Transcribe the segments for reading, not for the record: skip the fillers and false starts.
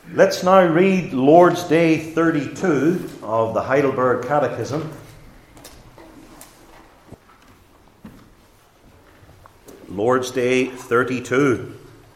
Let's now read Lord's Day 32 of the Heidelberg Catechism. Lord's Day 32.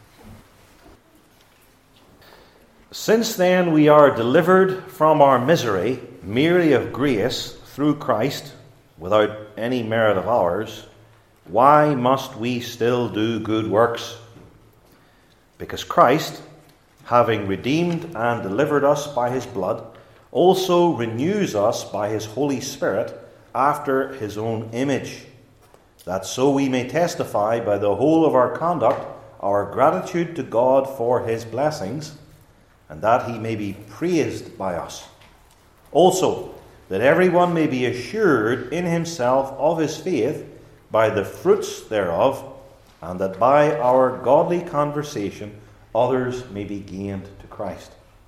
Since then we are delivered from our misery merely of grace through Christ, without any merit of ours, why must we still do good works? Because Christ, having redeemed and delivered us by his blood, also renews us by his Holy Spirit after his own image, that so we may testify by the whole of our conduct our gratitude to God for his blessings, and that he may be praised by us. Also, that everyone may be assured in himself of his faith by the fruits thereof, and that by our godly conversation others may be gained to Christ.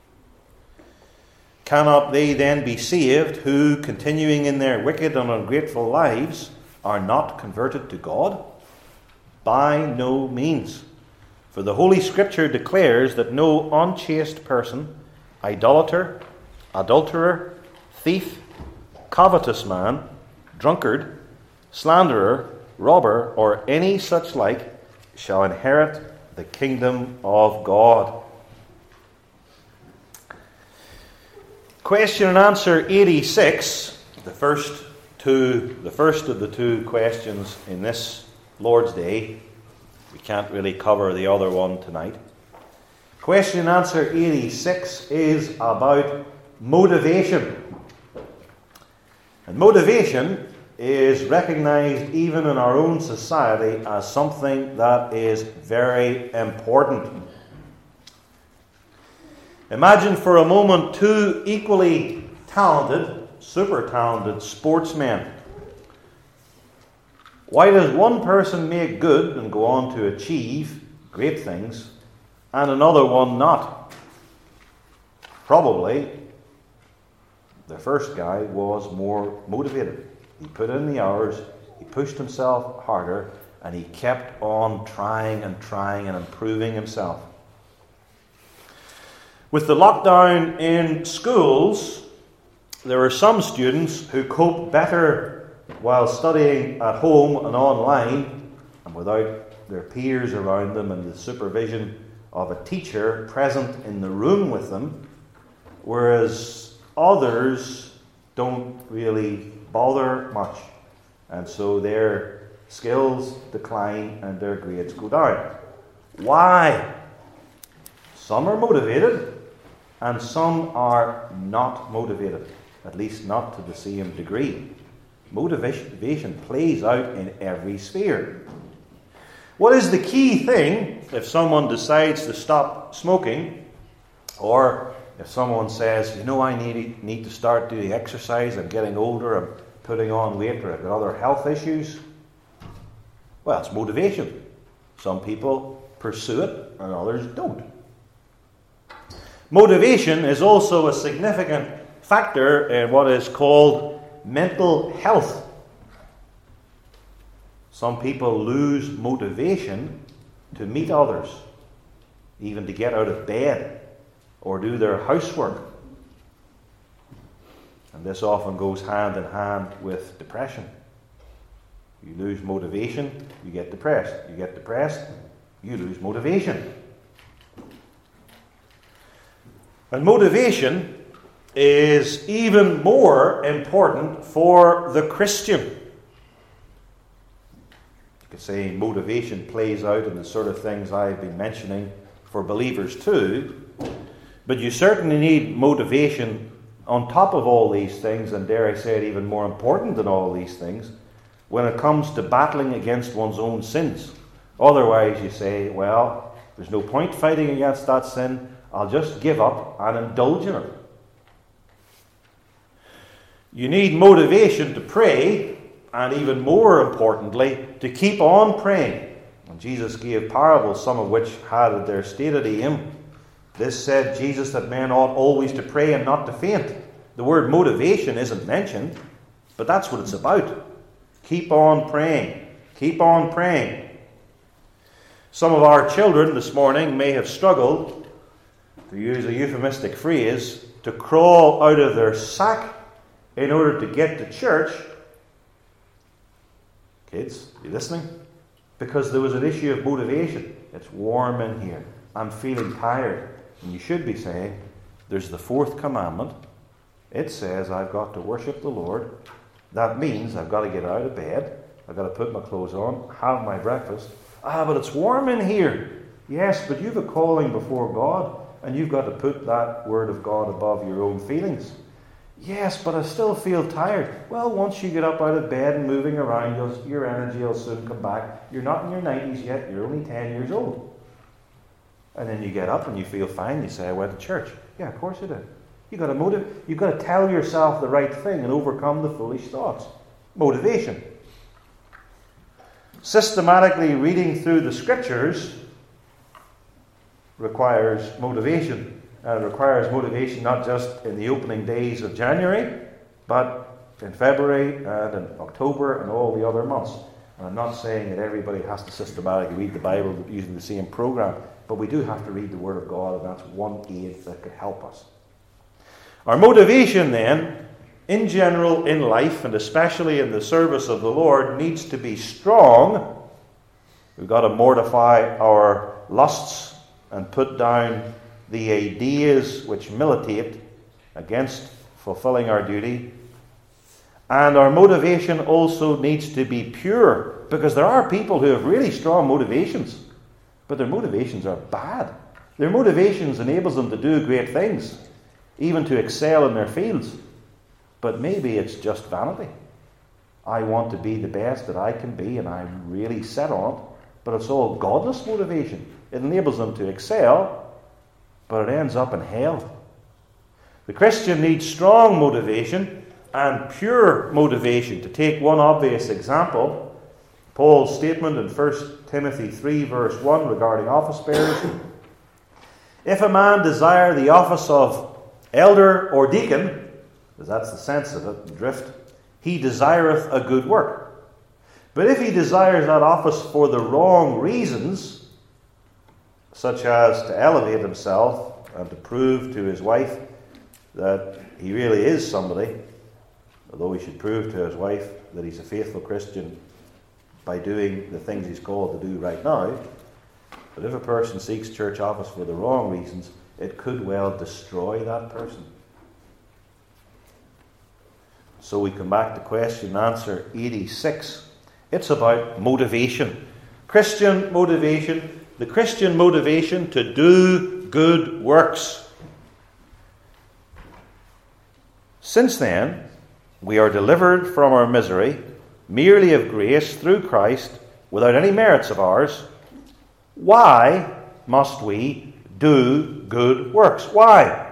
Cannot they then be saved who, continuing in their wicked and ungrateful lives, are not converted to God? By no means. For the Holy Scripture declares that no unchaste person, idolater, adulterer, thief, covetous man, drunkard, slanderer, robber, or any such like shall inherit the kingdom of God. Question and answer 86, the first of the two questions in this Lord's Day. We can't really cover the other one tonight. Question and answer 86 is about motivation. And motivation is recognized even in our own society as something that is very important. Imagine for a moment two equally talented, super talented sportsmen. Why does one person make good and go on to achieve great things and another one not? Probably the first guy was more motivated. He put in the hours, he pushed himself harder, and he kept on trying and improving himself. With the lockdown in schools, there are some students who cope better while studying at home and online and without their peers around them and the supervision of a teacher present in the room with them, whereas others don't really bother much, and so their skills decline and their grades go down. Why? Some are motivated and some are not motivated, at least not to the same degree. Motivation plays out in every sphere. What is the key thing if someone decides to stop smoking, or if someone says, I need to start doing exercise, I'm getting older, I'm putting on weight, or I've got other health issues? Well, it's motivation. Some people pursue it and others don't. Motivation is also a significant factor in what is called mental health. Some people lose motivation to meet others, even to get out of bed or do their housework. And this often goes hand in hand with depression. You lose motivation, you get depressed. You get depressed, you lose motivation. And motivation is even more important for the Christian. You could say motivation plays out in the sort of things I've been mentioning for believers too. But you certainly need motivation on top of all these things, and dare I say it, even more important than all these things, when it comes to battling against one's own sins. Otherwise you say, well, there's no point fighting against that sin, I'll just give up and indulge in it. You need motivation to pray, and even more importantly, to keep on praying. And Jesus gave parables, some of which had their stated aim. This said Jesus that men ought always to pray and not to faint. The word motivation isn't mentioned, but that's what it's about. Keep on praying. Keep on praying. Some of our children this morning may have struggled to use a euphemistic phrase, to crawl out of their sack in order to get to church. Kids, are you listening? Because there was an issue of motivation. It's warm in here. I'm feeling tired. And you should be saying, there's the fourth commandment. It says I've got to worship the Lord. That means I've got to get out of bed. I've got to put my clothes on, have my breakfast. But it's warm in here. Yes, but you've a calling before God, and you've got to put that word of God above your own feelings. Yes, but I still feel tired. Well, once you get up out of bed and moving around, your energy will soon come back. You're not in your 90s yet. You're only 10 years old. And then you get up and you feel fine. You say, I went to church. Yeah, of course you did. You've got to tell yourself the right thing and overcome the foolish thoughts. Motivation. Systematically reading through the Scriptures requires motivation. And it requires motivation not just in the opening days of January, but in February and in October and all the other months. And I'm not saying that everybody has to systematically read the Bible using the same program, but we do have to read the Word of God, and that's one aid that could help us. Our motivation then, in general in life, and especially in the service of the Lord, needs to be strong. We've got to mortify our lusts and put down the ideas which militate against fulfilling our duty. And our motivation also needs to be pure, because there are people who have really strong motivations, but their motivations are bad. Their motivations enables them to do great things, even to excel in their fields. But maybe it's just vanity. I want to be the best that I can be, and I'm really set on it. But it's all godless motivation. It enables them to excel, but it ends up in hell. The Christian needs strong motivation and pure motivation. To take one obvious example, Paul's statement in 1 Timothy 3 verse 1 regarding office bearers. If a man desire the office of elder or deacon, because that's the sense of it, the drift, he desireth a good work. But if he desires that office for the wrong reasons, such as to elevate himself and to prove to his wife that he really is somebody, although he should prove to his wife that he's a faithful Christian by doing the things he's called to do right now. But if a person seeks church office for the wrong reasons, it could well destroy that person. So we come back to question and answer 86. It's about motivation. Christian motivation. The Christian motivation to do good works. Since then, we are delivered from our misery, merely of grace through Christ, without any merits of ours. Why must we do good works? Why?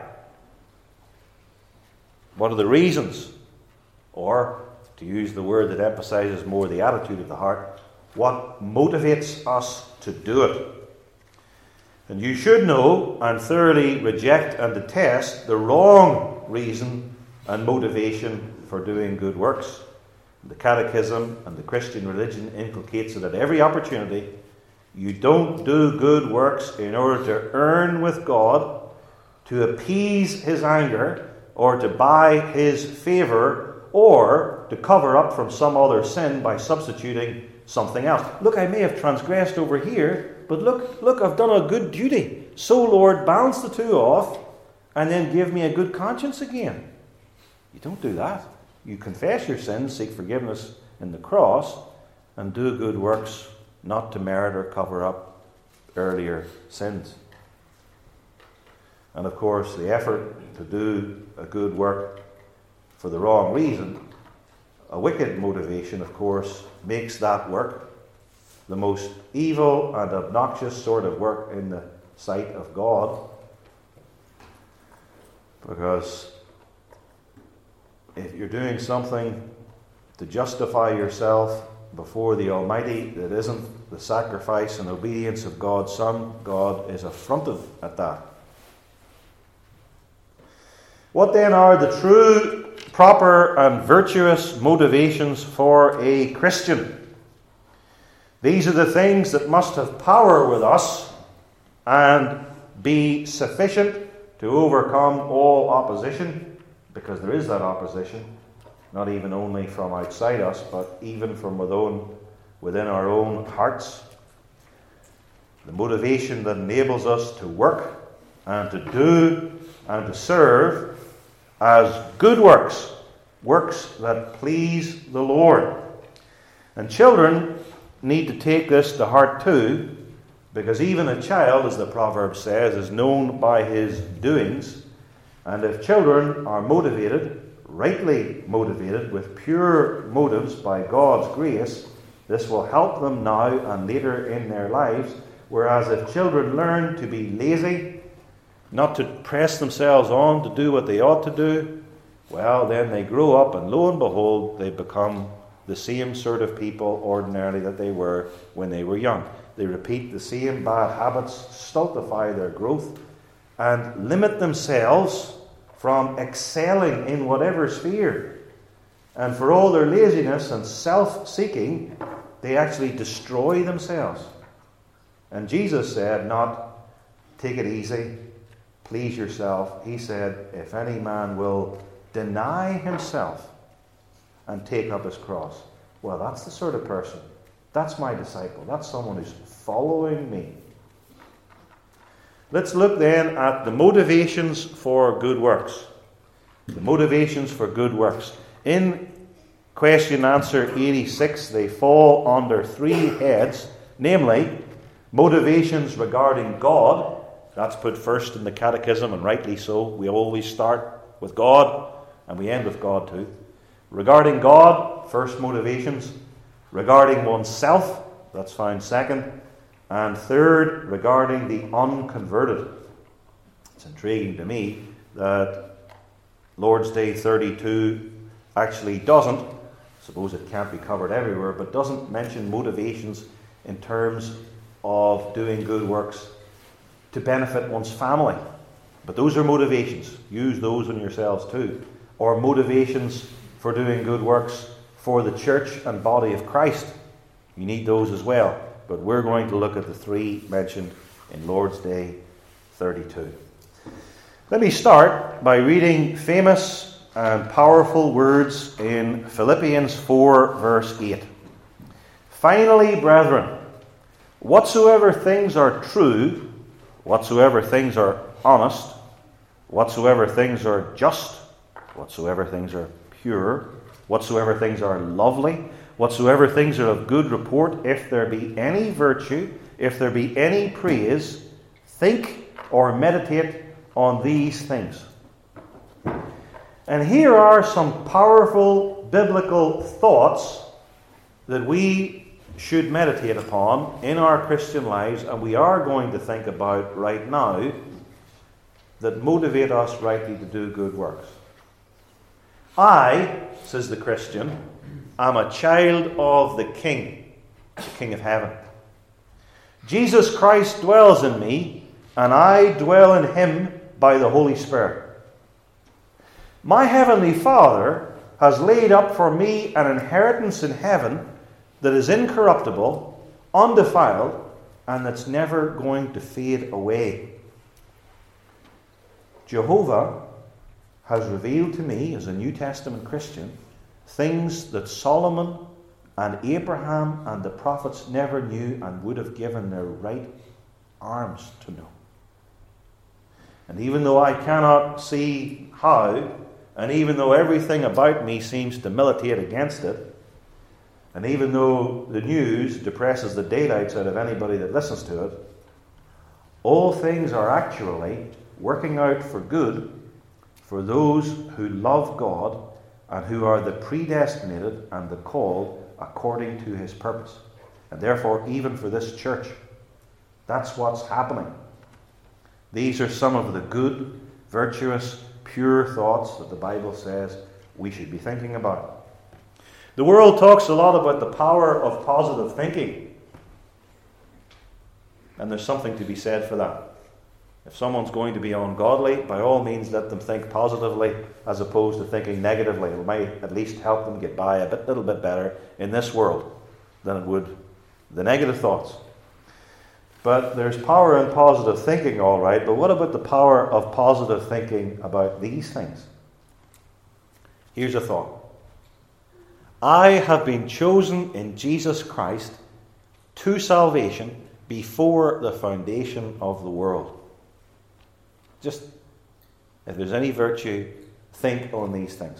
What are the reasons? Or, to use the word that emphasizes more the attitude of the heart, what motivates us to do it? And you should know and thoroughly reject and detest the wrong reason and motivation for doing good works. The Catechism and the Christian religion inculcates it at every opportunity. You don't do good works in order to earn with God, to appease His anger, or to buy His favour, or to cover up from some other sin by substituting something else. Look, I may have transgressed over here, but look, I've done a good duty. So, Lord, balance the two off, and then give me a good conscience again. You don't do that. You confess your sins, seek forgiveness in the cross, and do good works, not to merit or cover up earlier sins. And of course, the effort to do a good work for the wrong reason, a wicked motivation, of course, makes that work the most evil and obnoxious sort of work in the sight of God. Because if you're doing something to justify yourself before the Almighty that isn't the sacrifice and obedience of God's Son, God is affronted at that. What then are the true, proper and virtuous motivations for a Christian? These are the things that must have power with us and be sufficient to overcome all opposition, because there is that opposition, not even only from outside us, but even from within our own hearts. The motivation that enables us to work and to do and to serve as good works, works that please the Lord. And children need to take this to heart too, because even a child, as the proverb says, is known by his doings. And if children are motivated, rightly motivated, with pure motives by God's grace, this will help them now and later in their lives. Whereas if children learn to be lazy, not to press themselves on to do what they ought to do, well, then they grow up and lo and behold, they become the same sort of people ordinarily that they were when they were young. They repeat the same bad habits, stultify their growth, and limit themselves from excelling in whatever sphere. And for all their laziness and self-seeking, they actually destroy themselves. And Jesus said, not take it easy, please yourself. He said, if any man will deny himself and take up his cross, well, that's the sort of person. That's my disciple. That's someone who's following me. Let's look then at the motivations for good works. The motivations for good works. In question answer 86, they fall under three heads, namely, motivations regarding God. That's put first in the catechism, and rightly so. We always start with God, and we end with God too. Regarding God, first motivations. Regarding oneself, that's found second. And third, regarding the unconverted. It's intriguing to me that Lord's Day 32 actually doesn't, I suppose it can't be covered everywhere, but doesn't mention motivations in terms of doing good works to benefit one's family. But those are motivations. Use those in yourselves too. Or motivations for doing good works for the church and body of Christ. You need those as well. But we're going to look at the three mentioned in Lord's Day 32. Let me start by reading famous and powerful words in Philippians 4, verse 8. Finally, brethren, whatsoever things are true, whatsoever things are honest, whatsoever things are just, whatsoever things are pure, whatsoever things are lovely, whatsoever things are of good report, if there be any virtue, if there be any praise, think or meditate on these things. And here are some powerful biblical thoughts that we should meditate upon in our Christian lives, and we are going to think about right now, that motivate us rightly to do good works. I, says the Christian, am a child of the King of heaven. Jesus Christ dwells in me, and I dwell in him by the Holy Spirit. My heavenly Father has laid up for me an inheritance in heaven that is incorruptible, undefiled, and that's never going to fade away. Jehovah has revealed to me, as a New Testament Christian, things that Solomon and Abraham and the prophets never knew and would have given their right arms to know. And even though I cannot see how, and even though everything about me seems to militate against it, and even though the news depresses the daylights out of anybody that listens to it, all things are actually working out for good for those who love God and who are the predestinated and the called according to his purpose. And therefore, even for this church, that's what's happening. These are some of the good, virtuous, pure thoughts that the Bible says we should be thinking about. The world talks a lot about the power of positive thinking. And there's something to be said for that. If someone's going to be ungodly, by all means let them think positively as opposed to thinking negatively. It might at least help them get by a little bit better in this world than it would the negative thoughts. But there's power in positive thinking, all right. But what about the power of positive thinking about these things? Here's a thought. I have been chosen in Jesus Christ to salvation before the foundation of the world. Just, if there's any virtue, think on these things.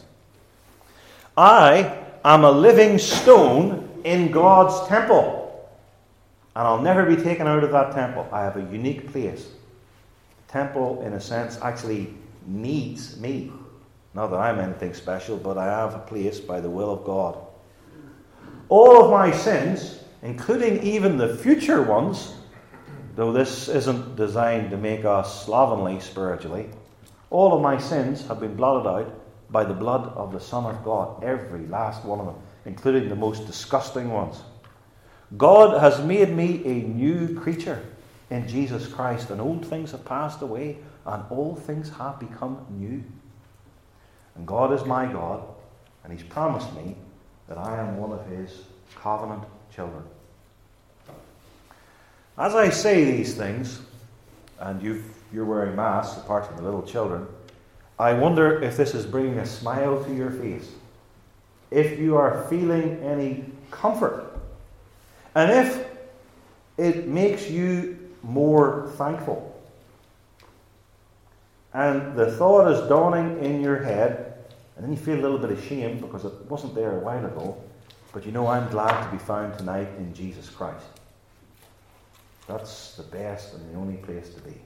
I am a living stone in God's temple. And I'll never be taken out of that temple. I have a unique place. The temple, in a sense, actually needs me. Not that I'm anything special, but I have a place by the will of God. All of my sins, including even the future ones, though this isn't designed to make us slovenly spiritually, all of my sins have been blotted out by the blood of the Son of God. Every last one of them, including the most disgusting ones. God has made me a new creature in Jesus Christ, and old things have passed away, and all things have become new. And God is my God, and He's promised me that I am one of His covenant children. As I say these things, and you're wearing masks apart from the little children, I wonder if this is bringing a smile to your face, if you are feeling any comfort, and if it makes you more thankful. And the thought is dawning in your head, and then you feel a little bit ashamed because it wasn't there a while ago, but you know, I'm glad to be found tonight in Jesus Christ. That's the best and the only place to be.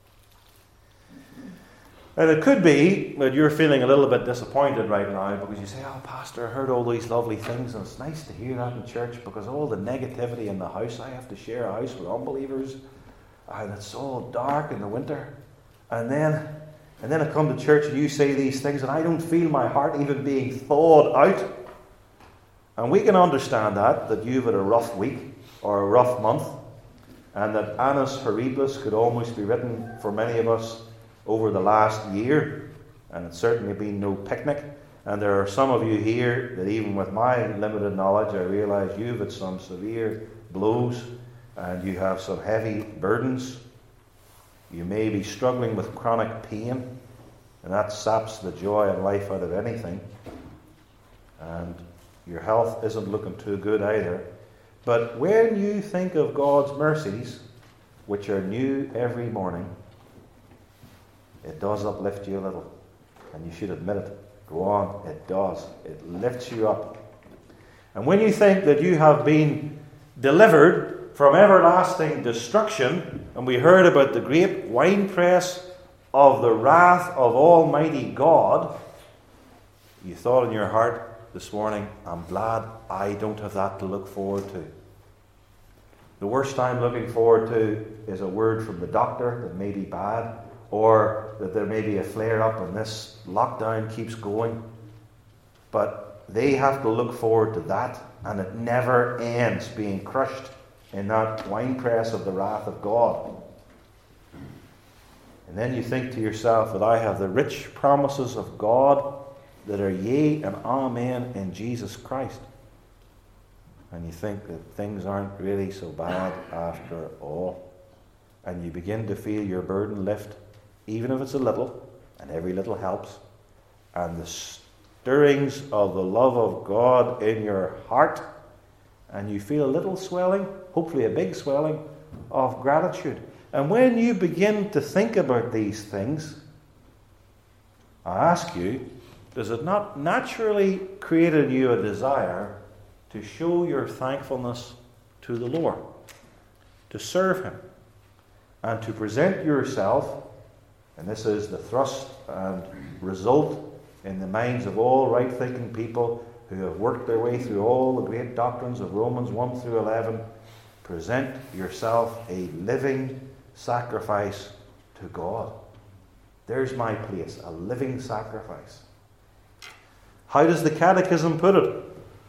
And it could be that you're feeling a little bit disappointed right now because you say, oh, Pastor, I heard all these lovely things, and it's nice to hear that in church because all the negativity in the house, I have to share a house with unbelievers, and it's all dark in the winter. And then I come to church and you say these things and I don't feel my heart even being thawed out. And we can understand that you've had a rough week or a rough month, and that Annus Horribilis could almost be written for many of us over the last year, and it's certainly been no picnic. And there are some of you here that even with my limited knowledge, I realise you've had some severe blows and you have some heavy burdens. You may be struggling with chronic pain, and that saps the joy and life out of anything. And your health isn't looking too good either. But when you think of God's mercies, which are new every morning, it does uplift you a little. And you should admit it. Go on, it does. It lifts you up. And when you think that you have been delivered from everlasting destruction, and we heard about the great winepress of the wrath of Almighty God, you thought in your heart this morning, I'm glad I don't have that to look forward to. The worst I'm looking forward to is a word from the doctor that may be bad, or that there may be a flare-up and this lockdown keeps going. But they have to look forward to that, and it never ends, being crushed in that winepress of the wrath of God. And then you think to yourself that I have the rich promises of God that are yea and amen in Jesus Christ. And you think that things aren't really so bad after all. And you begin to feel your burden lift, even if it's a little, and every little helps. And the stirrings of the love of God in your heart, and you feel a little swelling, hopefully a big swelling, of gratitude. And when you begin to think about these things, I ask you, does it not naturally create in you a desire to show your thankfulness to the Lord, to serve Him, and to present yourself, and this is the thrust and result in the minds of all right-thinking people who have worked their way through all the great doctrines of Romans 1 through 11, present yourself a living sacrifice to God. There's my place, a living sacrifice. How does the Catechism put it?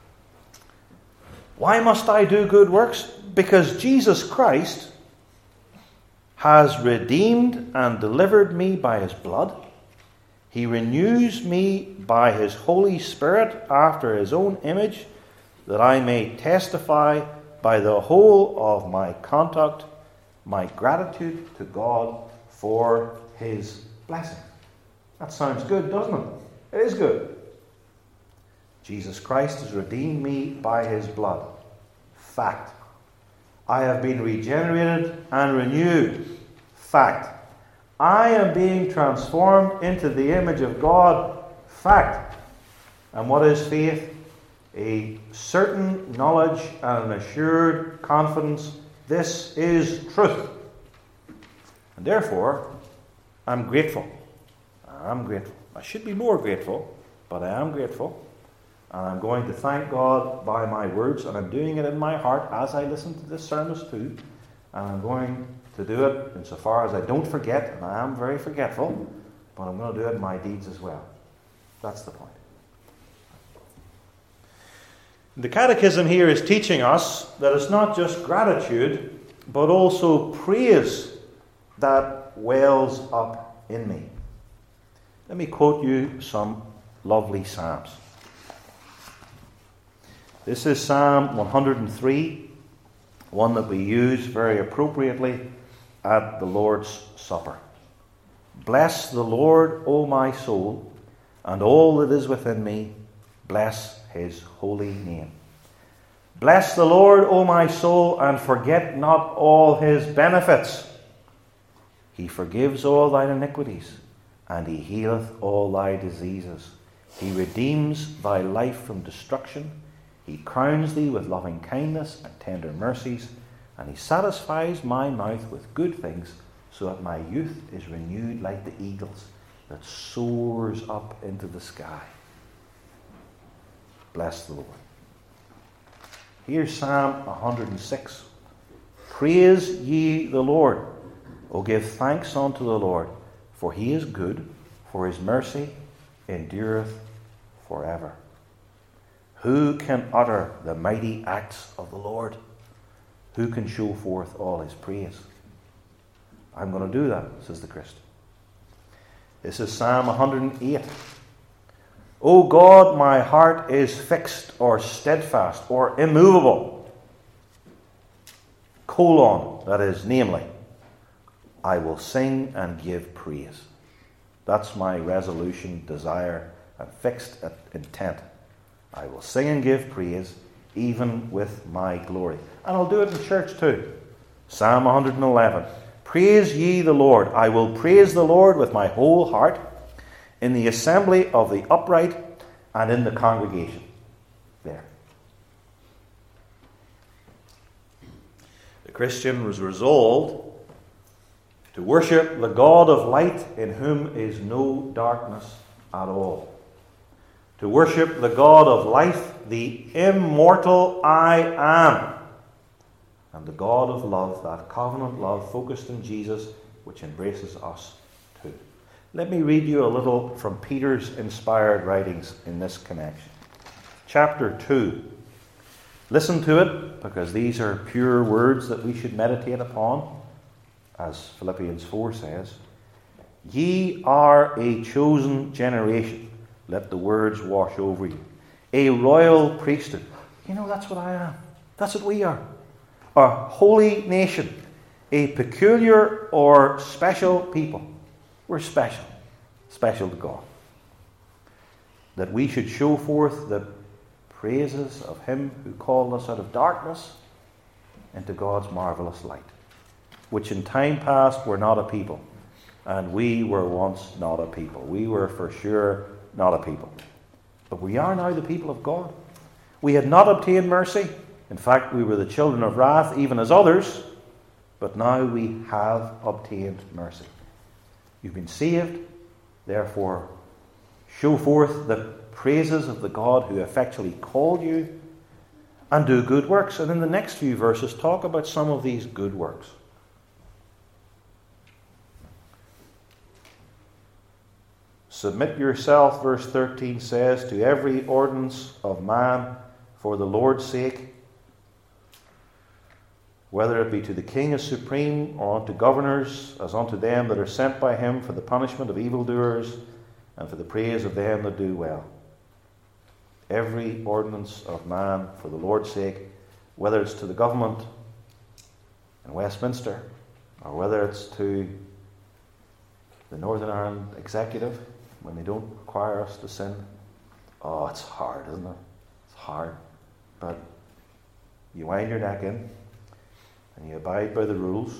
Why must I do good works? Because Jesus Christ has redeemed and delivered me by His blood. He renews me by His Holy Spirit after His own image, that I may testify by the whole of my conduct my gratitude to God for his blessing. That sounds good, doesn't it? It is good. Jesus Christ has redeemed me by his blood. Fact. I have been regenerated and renewed. Fact. I am being transformed into the image of God. Fact. And what is faith? A certain knowledge and an assured confidence. This is truth. And therefore, I'm grateful. I'm grateful. I should be more grateful, but I am grateful. And I'm going to thank God by my words, and I'm doing it in my heart as I listen to this sermon too. And I'm going to do it insofar as I don't forget, and I am very forgetful, but I'm going to do it in my deeds as well. That's the point. The Catechism here is teaching us that it's not just gratitude, but also praise that wells up in me. Let me quote you some lovely psalms. This is Psalm 103, one that we use very appropriately at the Lord's Supper. Bless the Lord, O my soul, and all that is within me, bless his holy name. Bless the Lord, O my soul, and forget not all his benefits. He forgives all thine iniquities, and he healeth all thy diseases. He redeems thy life from destruction. He crowns thee with loving kindness and tender mercies, and he satisfies my mouth with good things, so that my youth is renewed like the eagles that soars up into the sky. Bless the Lord. Here's Psalm 106. Praise ye the Lord. O give thanks unto the Lord, for he is good, for his mercy endureth forever. Who can utter the mighty acts of the Lord? Who can show forth all his praise? I'm going to do that, says the Christian. This is Psalm 108. O God, my heart is fixed or steadfast or immovable. That is, namely, I will sing and give praise. That's my resolution, desire, and fixed intent. I will sing and give praise, even with my glory. And I'll do it in church too. Psalm 111. Praise ye the Lord. I will praise the Lord with my whole heart, in the assembly of the upright and in the congregation. There. The Christian was resolved to worship the God of light, in whom is no darkness at all. To worship the God of life, the immortal I am. And the God of love, that covenant love focused in Jesus, which embraces us too. Let me read you a little from Peter's inspired writings in this connection. Chapter 2. Listen to it, because these are pure words that we should meditate upon, as Philippians 4 says. Ye are a chosen generation. Let the words wash over you. A royal priesthood. You know, that's what I am. That's what we are. A holy nation. A peculiar or special people. We're special. Special to God. That we should show forth the praises of him who called us out of darkness into God's marvellous light. Which in time past were not a people. And we were once not a people. We were for sure not a people. But we are now the people of God. We had not obtained mercy. In fact, we were the children of wrath, even as others. But now we have obtained mercy. You've been saved. Therefore, show forth the praises of the God who effectually called you, and do good works. And in the next few verses, talk about some of these good works. Submit yourself, verse 13 says, to every ordinance of man for the Lord's sake, whether it be to the king as supreme, or unto governors, as unto them that are sent by him for the punishment of evildoers, and for the praise of them that do well. Every ordinance of man for the Lord's sake, whether it's to the government in Westminster, or whether it's to the Northern Ireland Executive when they don't require us to sin. Oh, it's hard, isn't it? It's hard. But you wind your neck in and you abide by the rules.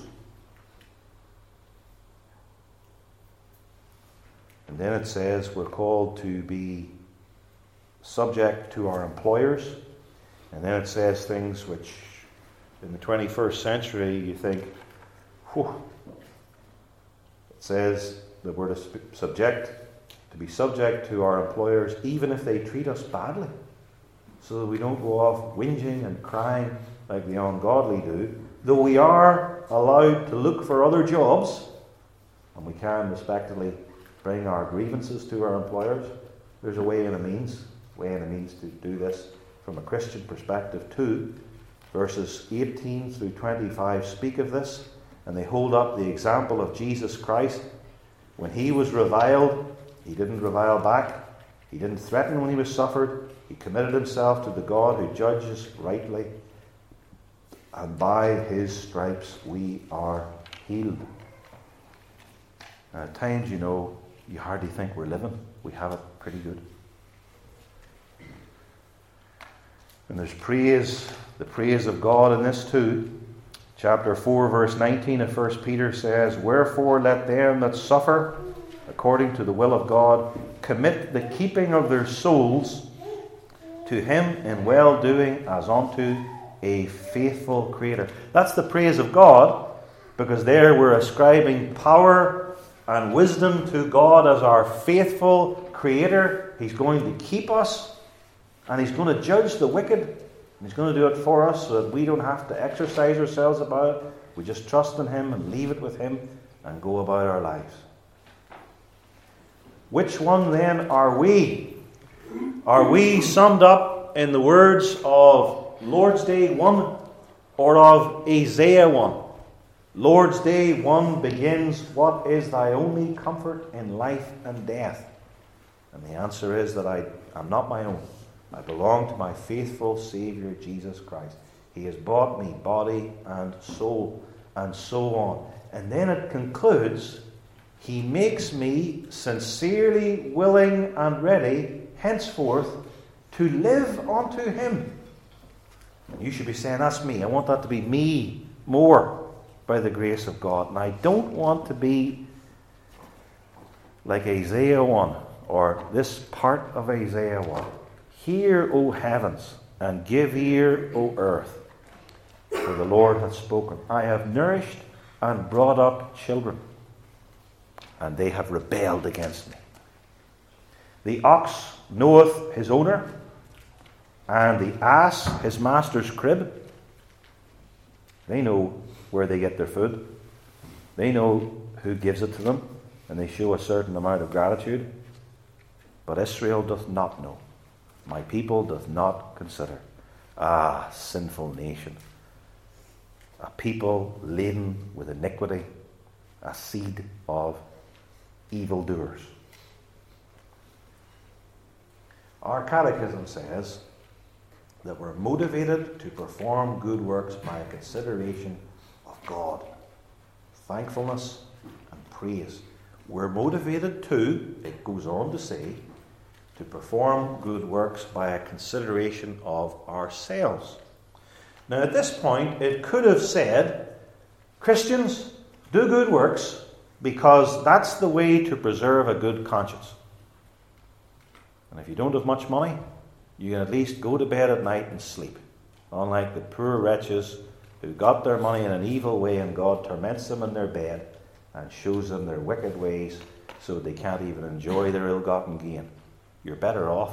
And then it says we're called to be subject to our employers. And then it says things which in the 21st century you think, whew. It says that we're to be subject to our employers even if they treat us badly, so that we don't go off whinging and crying like the ungodly do. Though we are allowed to look for other jobs, and we can respectfully bring our grievances to our employers, there's a way and a means to do this from a Christian perspective too. Verses 18 through 25 speak of this, and they hold up the example of Jesus Christ. When he was reviled, he didn't revile back. He didn't threaten when he was suffered. He committed himself to the God who judges rightly. And by his stripes we are healed. At times, you hardly think we're living. We have it pretty good. And there's the praise of God in this too. Chapter 4, verse 19 of 1 Peter says, "Wherefore let them that suffer according to the will of God commit the keeping of their souls to him in well-doing as unto a faithful Creator." That's the praise of God, because there we're ascribing power and wisdom to God as our faithful Creator. He's going to keep us, and he's going to judge the wicked. He's going to do it for us so that we don't have to exercise ourselves about it. We just trust in him and leave it with him and go about our lives. Which one then are we? Are we summed up in the words of Lord's Day 1 or of Isaiah 1? Lord's Day 1 begins, "What is thy only comfort in life and death?" And the answer is that I am not my own. I belong to my faithful Saviour, Jesus Christ. He has bought me body and soul, and so on. And then it concludes, he makes me sincerely willing and ready henceforth to live unto him. And you should be saying, that's me. I want that to be me more by the grace of God. And I don't want to be like Isaiah 1 or this part of Isaiah 1. "Hear, O heavens, and give ear, O earth, for the Lord hath spoken. I have nourished and brought up children, and they have rebelled against me. The ox knoweth his owner, and the ass his master's crib." They know where they get their food. They know who gives it to them, and they show a certain amount of gratitude. But Israel doth not know. My people doth not consider. Ah, sinful nation. A people laden with iniquity, a seed of evildoers. Our catechism says that we're motivated to perform good works by a consideration of God, thankfulness and praise. We're motivated to, it goes on to say, to perform good works by a consideration of ourselves. Now at this point, it could have said, Christians, do good works because that's the way to preserve a good conscience. And if you don't have much money, you can at least go to bed at night and sleep. Unlike the poor wretches who got their money in an evil way and God torments them in their bed and shows them their wicked ways so they can't even enjoy their ill-gotten gain. You're better off.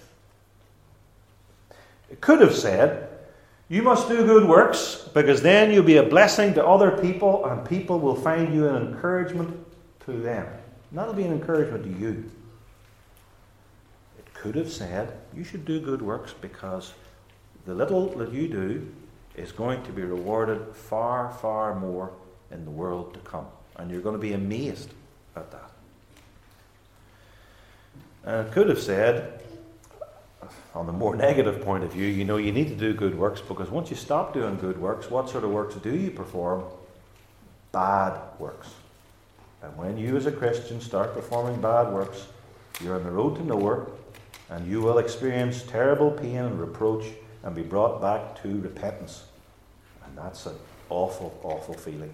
It could have said, you must do good works because then you'll be a blessing to other people and people will find you an encouragement to them. And that'll be an encouragement to you. It could have said, you should do good works because the little that you do is going to be rewarded far, far more in the world to come. And you're going to be amazed at that. And it could have said, on the more negative point of view, you need to do good works because once you stop doing good works, what sort of works do you perform? bad works. And when you as a Christian start performing bad works, you're on the road to nowhere, and you will experience terrible pain and reproach and be brought back to repentance. And that's an awful, awful feeling.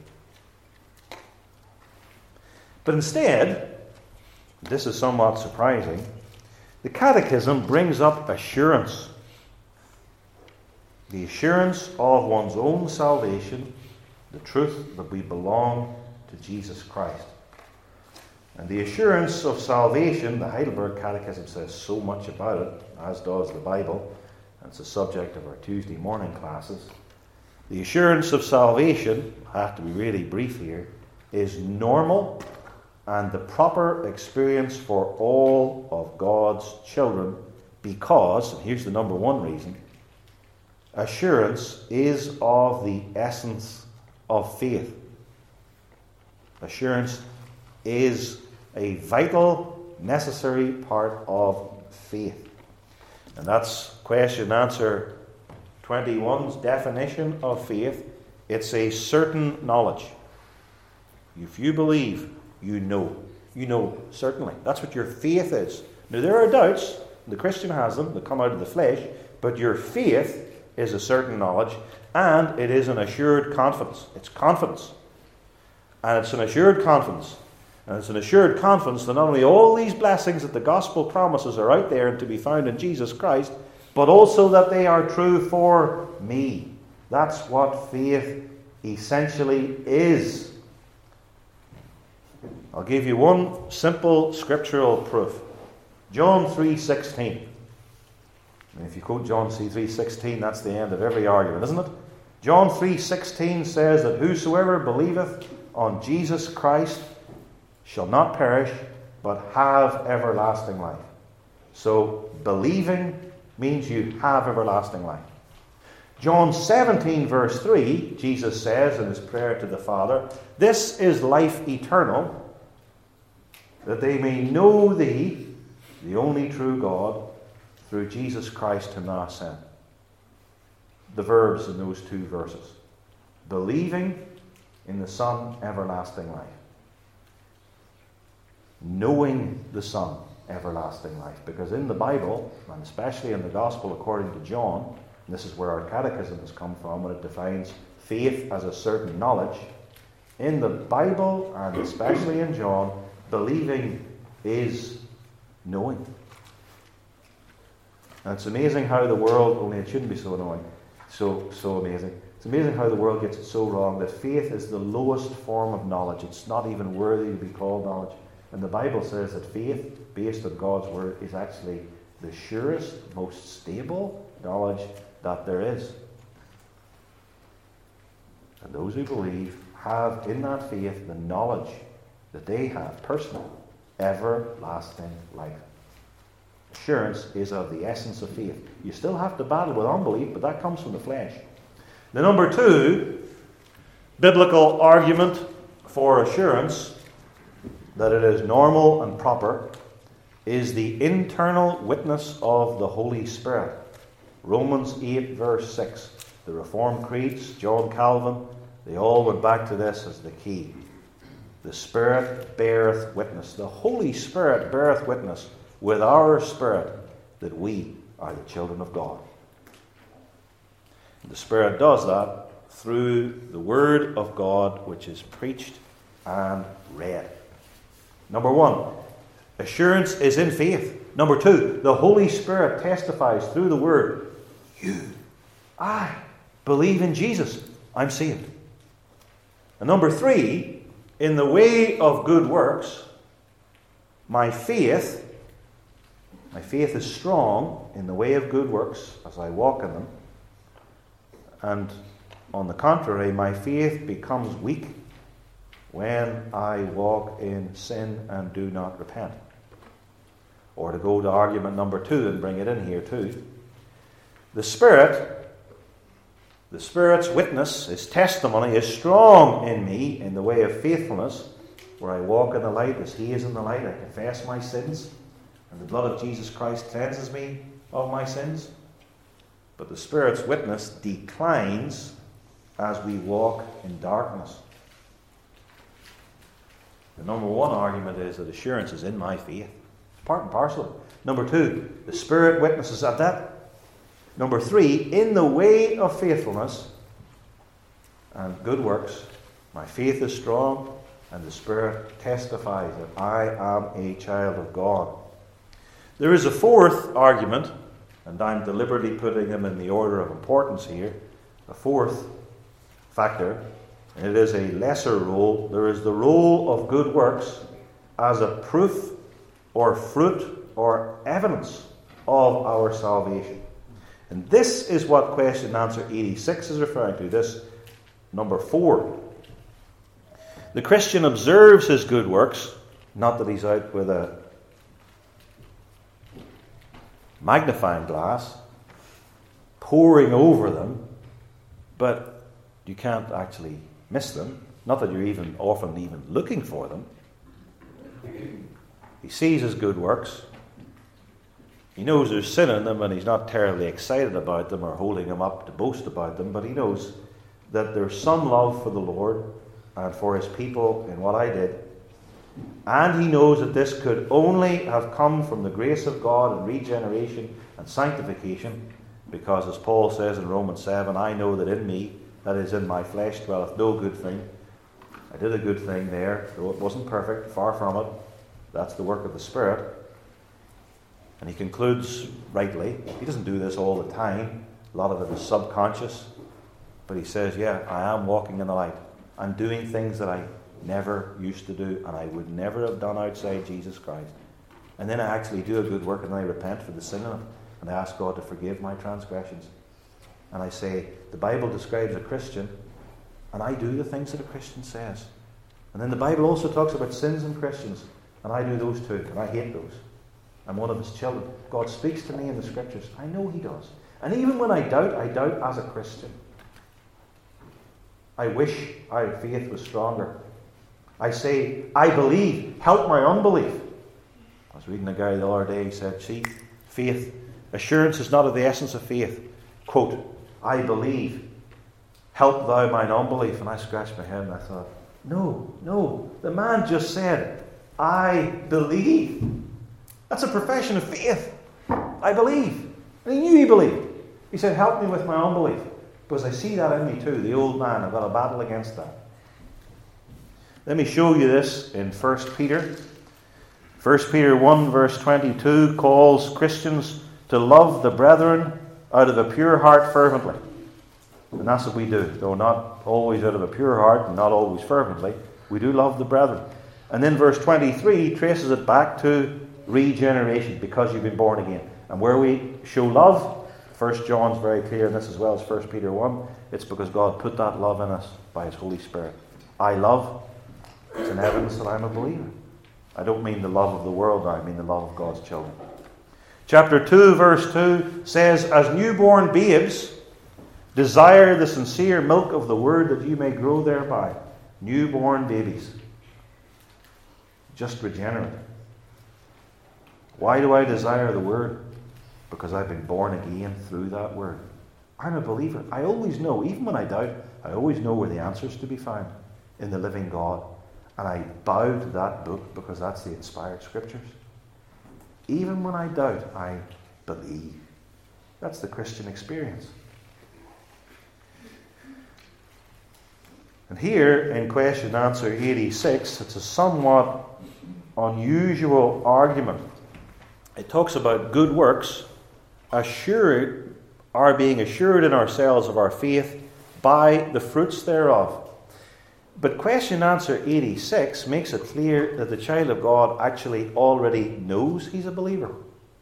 But instead, this is somewhat surprising, the Catechism brings up assurance. The assurance of one's own salvation, the truth that we belong to Jesus Christ. And the assurance of salvation, the Heidelberg Catechism says so much about it, as does the Bible, and it's the subject of our Tuesday morning classes. The assurance of salvation, I have to be really brief here, is normal and the proper experience for all of God's children because, and here's the number one reason, assurance is of the essence of faith. Assurance is a vital, necessary part of faith. And that's question answer 21's definition of faith. It's a certain knowledge. If you believe, you know. You know, certainly. That's what your faith is. Now, there are doubts, the Christian has them, that come out of the flesh, but your faith is a certain knowledge, and it is an assured confidence. It's confidence. And it's an assured confidence. And it's an assured confidence that not only all these blessings that the gospel promises are out there and to be found in Jesus Christ, but also that they are true for me. That's what faith essentially is. I'll give you one simple scriptural proof. John 3:16. And if you quote John 3:16, that's the end of every argument, isn't it? John 3:16 says that whosoever believeth on Jesus Christ shall not perish, but have everlasting life. So, believing means you have everlasting life. John 17 verse 3, Jesus says in his prayer to the Father, "This is life eternal, that they may know thee, the only true God, through Jesus Christ whom thou hast sent." The verbs in those two verses. Believing in the Son, everlasting life. Knowing the Son, everlasting life. Because in the Bible, and especially in the Gospel according to John, and this is where our catechism has come from when it defines faith as a certain knowledge, in the Bible, and especially in John, believing is knowing. And it's amazing how the world, only it shouldn't be so annoying, so amazing. It's amazing how the world gets it so wrong that faith is the lowest form of knowledge. It's not even worthy to be called knowledge. And the Bible says that faith, based on God's Word, is actually the surest, most stable knowledge that there is. And those who believe have in that faith the knowledge that they have personal, everlasting life. Assurance is of the essence of faith. You still have to battle with unbelief, but that comes from the flesh. The number two biblical argument for assurance that it is normal and proper is the internal witness of the Holy Spirit. Romans 8 verse 6. The Reformed creeds, John Calvin, they all went back to this as the key. The Spirit beareth witness. The Holy Spirit beareth witness with our spirit that we are the children of God. The Spirit does that through the Word of God, which is preached and read. Number one, assurance is in faith. Number two, the Holy Spirit testifies through the Word. I believe in Jesus. I'm saved. And number three, in the way of good works, my faith is strong in the way of good works as I walk in them. And on the contrary, my faith becomes weak when I walk in sin and do not repent. Or to go to argument number two and bring it in here too. The Spirit's witness, His testimony, is strong in me in the way of faithfulness, where I walk in the light as He is in the light. I confess my sins, and the blood of Jesus Christ cleanses me of my sins. But the Spirit's witness declines as we walk in darkness. The number one argument is that assurance is in my faith. It's part and parcel. Number two, the Spirit witnesses at that. Number three, in the way of faithfulness and good works, my faith is strong, and the Spirit testifies that I am a child of God. There is a fourth argument, and I'm deliberately putting them in the order of importance here. A fourth factor, and it is a lesser role. There is the role of good works as a proof or fruit or evidence of our salvation. And this is what question and answer 86 is referring to, this number 4. The Christian observes his good works, not that he's out with a magnifying glass, poring over them, but you can't actually miss them. Not that you're often even looking for them. He sees his good works. He knows there's sin in them, and he's not terribly excited about them or holding them up to boast about them, but he knows that there's some love for the Lord and for his people in what I did. And he knows that this could only have come from the grace of God and regeneration and sanctification, because as Paul says in Romans 7, I know that in me, that is in my flesh, dwelleth no good thing. I did a good thing there, though it wasn't perfect, far from it. That's the work of the Spirit. And he concludes rightly, he doesn't do this all the time, a lot of it is subconscious, but he says, yeah, I am walking in the light. I'm doing things that I never used to do, and I would never have done outside Jesus Christ. And then I actually do a good work, and then I repent for the sin in it, and I ask God to forgive my transgressions. And I say, the Bible describes a Christian, and I do the things that a Christian says. And then the Bible also talks about sins in Christians, and I do those too, and I hate those. I'm one of his children. God speaks to me in the Scriptures. I know he does. And even when I doubt as a Christian. I wish our faith was stronger. I say, I believe. Help my unbelief. I was reading a guy the other day, he said, see, faith, assurance is not of the essence of faith. Quote, I believe. Help thou mine unbelief. And I scratched my head and I thought, no. The man just said, I believe. That's a profession of faith. I believe. And he knew he believed. He said, help me with my unbelief. Because I see that in me too. The old man, I've got a battle against that. Let me show you this in 1 Peter. 1 Peter 1 verse 22 calls Christians to love the brethren out of a pure heart fervently. And that's what we do. Though not always out of a pure heart and not always fervently, we do love the brethren. And then verse 23 traces it back to regeneration, because you've been born again. And where we show love, 1 John's very clear in this as well as 1 Peter 1, it's because God put that love in us by his Holy Spirit. I love, it's an evidence that I'm a believer. I don't mean the love of the world now, I mean the love of God's children. Chapter 2 verse 2 says, as newborn babes, desire the sincere milk of the word that you may grow thereby. Newborn babies. Just regenerate. Why do I desire the word? Because I've been born again through that word. I'm a believer. I always know, even when I doubt, I always know where the answer is to be found in the living God. And I bow to that book because that's the inspired scriptures. Even when I doubt, I believe. That's the Christian experience. And here in question and answer 86, it's a somewhat unusual argument. It talks about good works are being assured in ourselves of our faith by the fruits thereof. But question and answer 86 makes it clear that the child of God actually already knows he's a believer.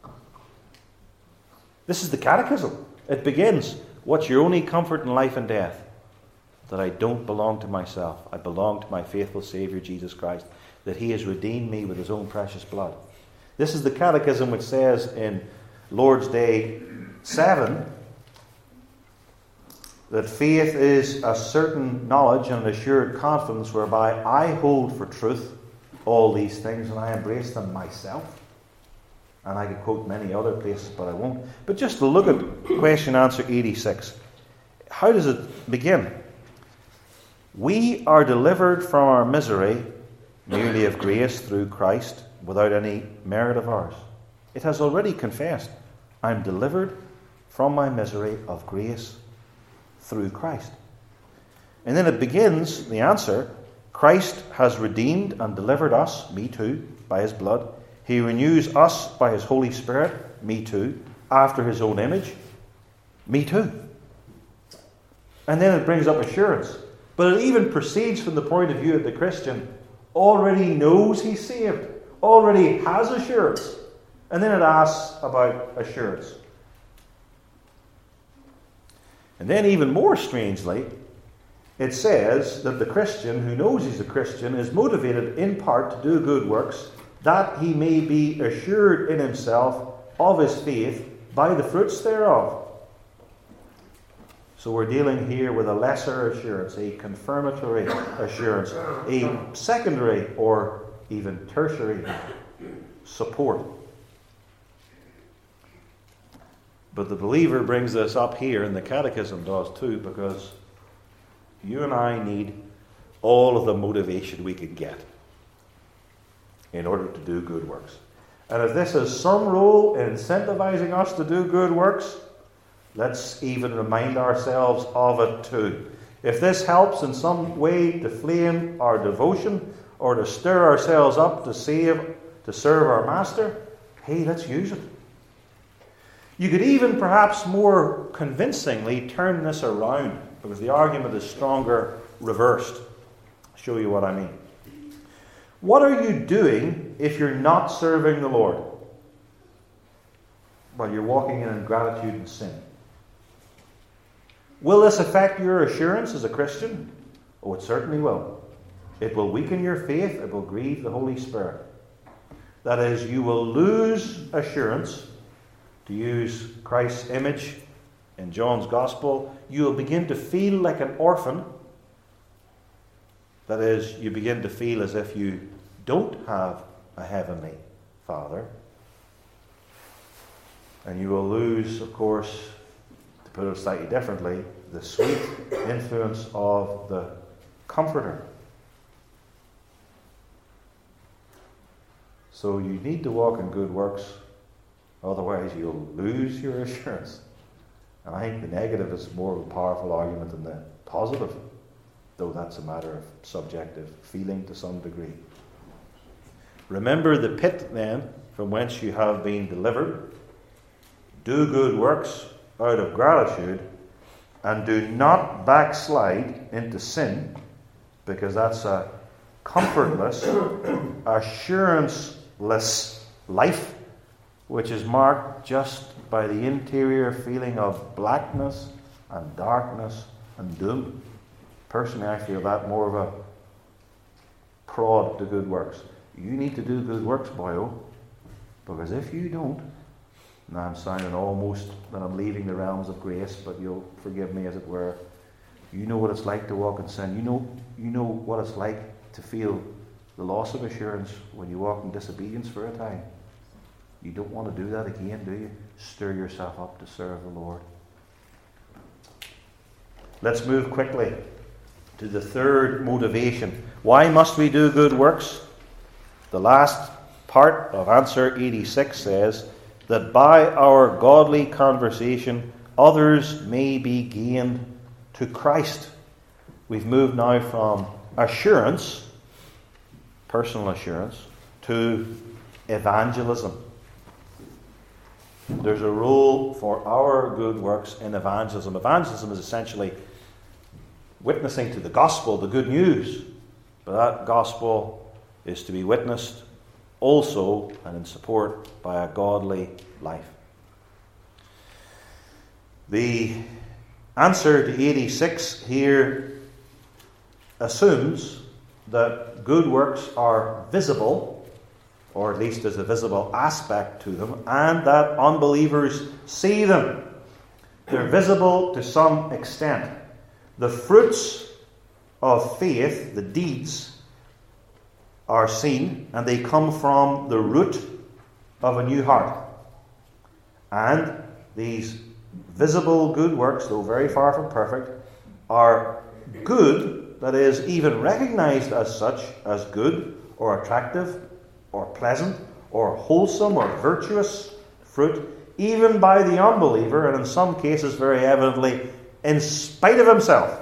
This is the catechism. It begins, what's your only comfort in life and death? That I don't belong to myself. I belong to my faithful Saviour Jesus Christ. That he has redeemed me with his own precious blood. This is the catechism which says in Lord's Day 7 that faith is a certain knowledge and an assured confidence whereby I hold for truth all these things and I embrace them myself. And I could quote many other places, but I won't. But just to look at question answer 86. How does it begin? We are delivered from our misery merely of grace through Christ, without any merit of ours. It has already confessed, I'm delivered from my misery of grace through Christ. And then it begins, the answer, Christ has redeemed and delivered us, me too, by his blood. He renews us by his Holy Spirit, me too, after his own image, me too. And then it brings up assurance. But it even proceeds from the point of view that the Christian already knows he's saved, already has assurance. And then it asks about assurance. And then even more strangely, it says that the Christian who knows he's a Christian is motivated in part to do good works, that he may be assured in himself of his faith by the fruits thereof. So we're dealing here with a lesser assurance, a confirmatory assurance, a secondary or even tertiary support. But the believer brings this up here, and the Catechism does too, because you and I need all of the motivation we can get in order to do good works. And if this has some role in incentivizing us to do good works, let's even remind ourselves of it too. If this helps in some way to flame our devotion or to stir ourselves up to serve our Master, hey, let's use it. You could even perhaps more convincingly turn this around, because the argument is stronger reversed. I'll show you what I mean. What are you doing if you're not serving the Lord? Well, you're walking in ingratitude and sin. Will this affect your assurance as a Christian? Oh, it certainly will. It will weaken your faith. It will grieve the Holy Spirit. That is, you will lose assurance. To use Christ's image in John's Gospel, you will begin to feel like an orphan. That is, you begin to feel as if you don't have a heavenly Father. And you will lose, of course, to put it slightly differently, the sweet influence of the Comforter. So you need to walk in good works, otherwise you'll lose your assurance. And I think the negative is more of a powerful argument than the positive, though that's a matter of subjective feeling to some degree. Remember the pit, then, from whence you have been delivered. Do good works out of gratitude, and do not backslide into sin, because that's a comfortless, assuranceless life, which is marked just by the interior feeling of blackness and darkness and doom. Personally, I feel that more of a prod to good works. You need to do good works, boyo, because if you don't, now I'm sounding almost that I'm leaving the realms of grace, but you'll forgive me as it were. You know what it's like to walk in sin. You know what it's like to feel the loss of assurance when you walk in disobedience for a time. You don't want to do that again, do you? Stir yourself up to serve the Lord. Let's move quickly to the third motivation. Why must we do good works? The last part of answer 86 says that by our godly conversation others may be gained to Christ. We've moved now from assurance, personal assurance, to evangelism. There's a role for our good works in evangelism. Evangelism is essentially witnessing to the gospel, the good news. But that gospel is to be witnessed also and in support by a godly life. The answer to 86 here assumes that good works are visible, or at least there's a visible aspect to them, and that unbelievers see them. They're visible to some extent. The fruits of faith, the deeds, are seen, and they come from the root of a new heart. And these visible good works, though very far from perfect, are good, that is, even recognized as such, as good, or attractive or pleasant or wholesome or virtuous fruit, even by the unbeliever, and in some cases very evidently in spite of himself.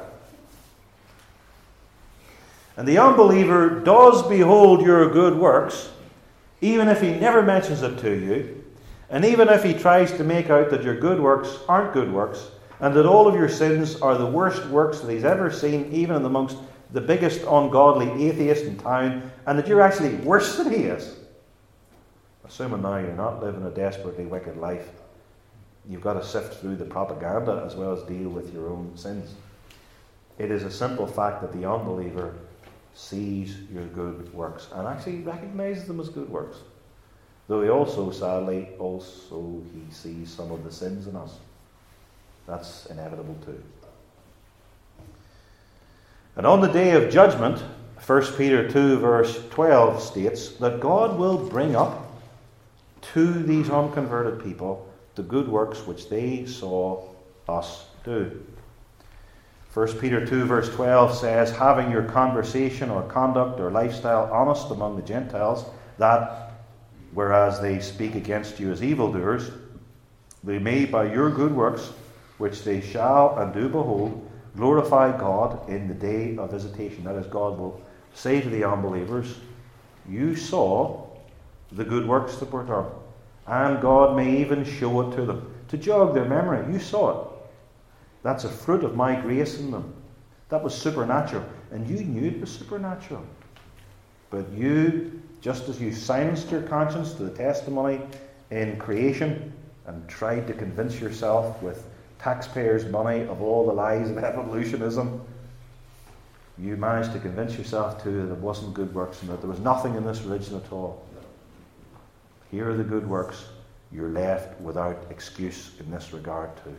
And the unbeliever does behold your good works, even if he never mentions it to you, and even if he tries to make out that your good works aren't good works, and that all of your sins are the worst works that he's ever seen, even amongst the biggest ungodly atheist in town, and that you're actually worse than he is. Assuming now you're not living a desperately wicked life, you've got to sift through the propaganda as well as deal with your own sins. It is a simple fact that the unbeliever sees your good works and actually recognizes them as good works. Though he also, sadly, he sees some of the sins in us. That's inevitable too. And on the day of judgment, 1 Peter 2 verse 12 states that God will bring up to these unconverted people the good works which they saw us do. 1 Peter 2 verse 12 says, having your conversation or conduct or lifestyle honest among the Gentiles, that, whereas they speak against you as evildoers, they may by your good works, which they shall and do behold, glorify God in the day of visitation. That is, God will say to the unbelievers, you saw the good works that were done. And God may even show it to them, to jog their memory. You saw it. That's a fruit of my grace in them. That was supernatural. And you knew it was supernatural. But you, just as you silenced your conscience to the testimony in creation and tried to convince yourself with taxpayers' money of all the lies of evolutionism, you managed to convince yourself too that it wasn't good works and that there was nothing in this religion at all. Here are the good works. You're left without excuse in this regard too.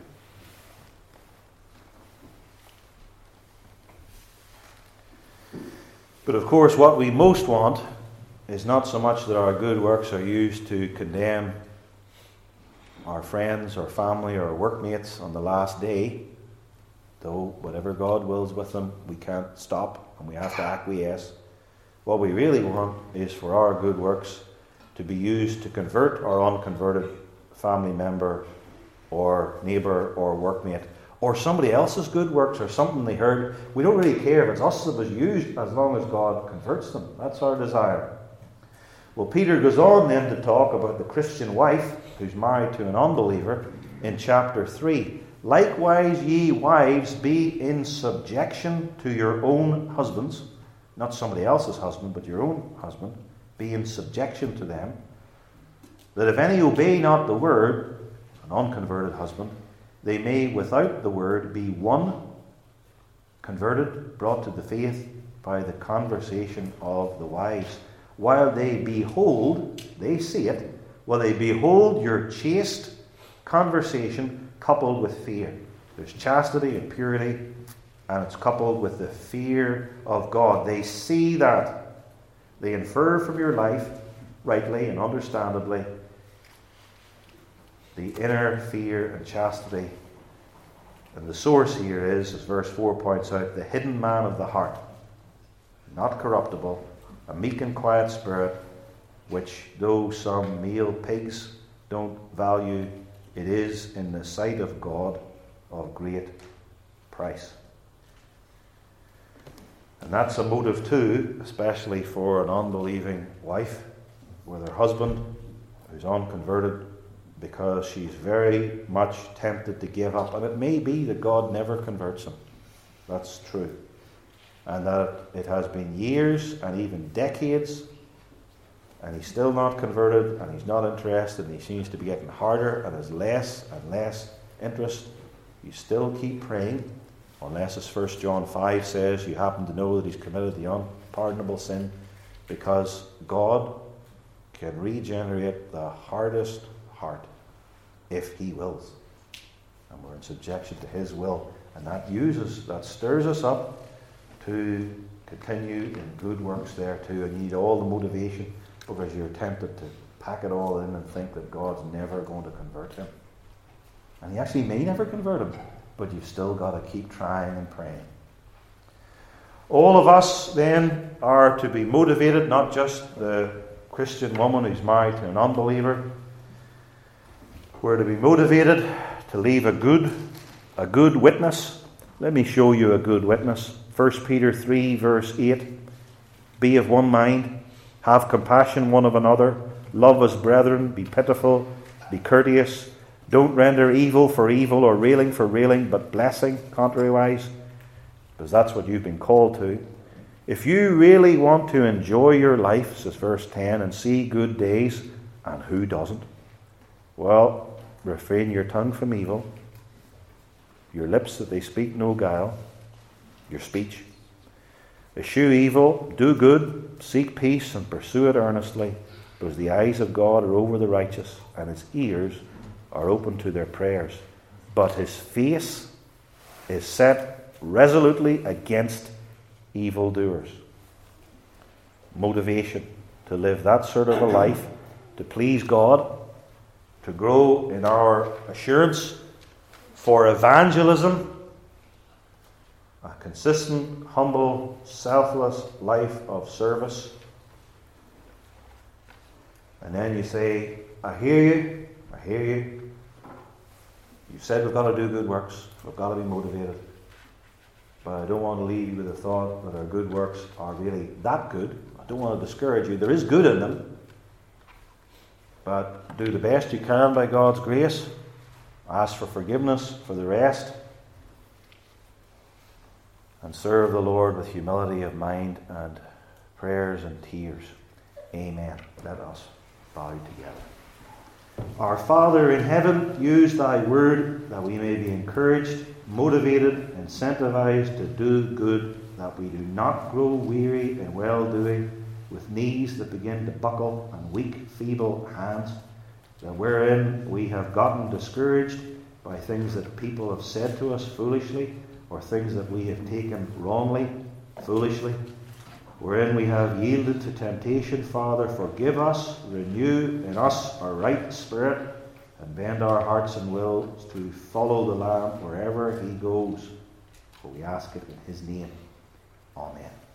But of course, what we most want is not so much that our good works are used to condemn our friends or family or workmates on the last day, though whatever God wills with them, we can't stop and we have to acquiesce. What we really want is for our good works to be used to convert our unconverted family member or neighbour or workmate, or somebody else's good works or something they heard. We don't really care if it's us that was used as long as God converts them. That's our desire. Well, Peter goes on then to talk about the Christian wife who's married to an unbeliever in chapter 3. Likewise, ye wives, be in subjection to your own husbands, not somebody else's husband, but your own husband. Be in subjection to them, that if any obey not the word, an unconverted husband, they may without the word be won, converted, brought to the faith by the conversation of the wives. While they behold, they see it, while they behold your chaste conversation coupled with fear. There's chastity and purity, and it's coupled with the fear of God. They see that. They infer from your life, rightly and understandably, the inner fear and chastity. And the source here is, as verse 4 points out, the hidden man of the heart, not corruptible, a meek and quiet spirit, which though some male pigs don't value, it is in the sight of God of great price. And that's a motive too, especially for an unbelieving wife with her husband who's unconverted, because she's very much tempted to give up. And it may be that God never converts him. That's true. And that it has been years and even decades, and he's still not converted, and he's not interested, and he seems to be getting harder and has less and less interest. You still keep praying, unless, as 1 John 5 says, you happen to know that he's committed the unpardonable sin, because God can regenerate the hardest heart if he wills. And we're in subjection to his will. And that stirs us up to continue in good works there too. And you need all the motivation, because you're tempted to pack it all in and think that God's never going to convert him. And he actually may never convert him, but you've still got to keep trying and praying. All of us then are to be motivated, not just the Christian woman who's married to an unbeliever. We're to be motivated to leave a good witness. Let me show you a good witness. 1 Peter 3 verse 8. Be of one mind, have compassion one of another, love as brethren, be pitiful, be courteous. Don't render evil for evil or railing for railing, but blessing contrariwise, because that's what you've been called to. If you really want to enjoy your life, says verse 10, and see good days, and who doesn't? Well, refrain your tongue from evil, your lips that they speak no guile, your speech. Eschew evil, do good, seek peace, and pursue it earnestly, because the eyes of God are over the righteous, and his ears are open to their prayers. But his face is set resolutely against evildoers. Motivation to live that sort of a life, to please God, to grow in our assurance for evangelism, a consistent, humble, selfless life of service. And then you say, I hear you. You've said we've got to do good works, we've got to be motivated. But I don't want to leave you with the thought that our good works are really that good. I don't want to discourage you. There is good in them. But do the best you can by God's grace. Ask for forgiveness for the rest. And serve the Lord with humility of mind and prayers and tears. Amen. Let us bow together. Our Father in heaven, use thy word that we may be encouraged, motivated, incentivized to do good, that we do not grow weary in well-doing, with knees that begin to buckle and weak, feeble hands, that wherein we have gotten discouraged by things that people have said to us foolishly, or things that we have taken wrongly, foolishly, wherein we have yielded to temptation. Father, forgive us, renew in us a right spirit, and bend our hearts and wills to follow the Lamb wherever he goes. For we ask it in his name. Amen.